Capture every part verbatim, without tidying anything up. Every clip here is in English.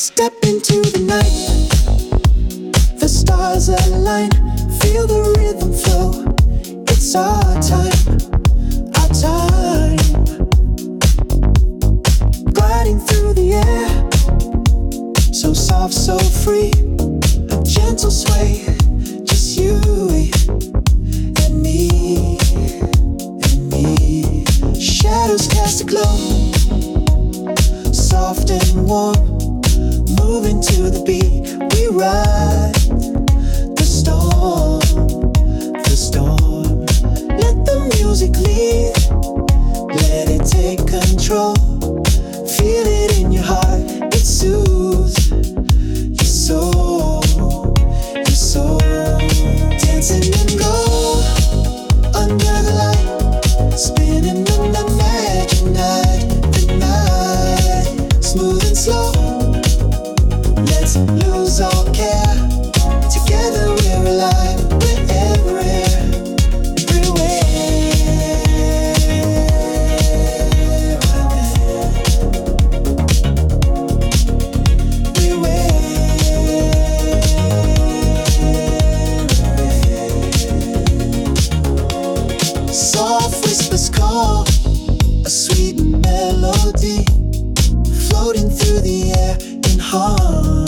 Step into the night, the stars align, feel the rhythm flow. It's our time, our time. Gliding through the air, so soft, so free. A gentle sway, just you and me, and me. Shadows cast a glow, soft and warm. Moving to the beat, we ride the storm, the storm. Let the music lead, let it take control. Feel it in your heart, it soothes your soul, your soul. Dancing and go under the light, spinning on the magic night, the night. Smooth and slow, let's lose all care. Together we're alive, we're everywhere, everywhere. Soft whispers call, a sweet melody, floating through the air in harmony,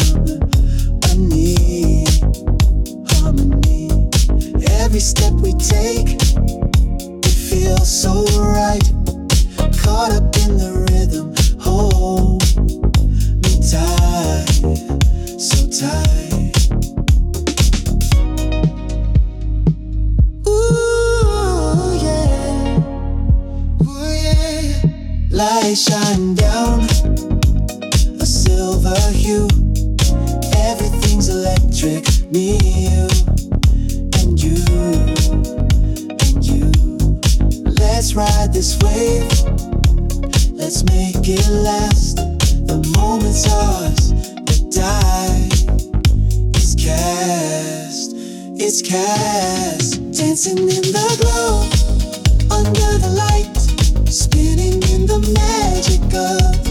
harmony. Every step we take, it feels so right. Caught up in the rhythm, hold me tight, so tight. Ooh yeah, ooh yeah. Light shine down, a silver hue. Everything's electric, me, you, and you, and you. Let's ride this wave, let's make it last. The moment's ours, the die is cast, it's cast. Dancing in the glow, under the light, spinning in the magic of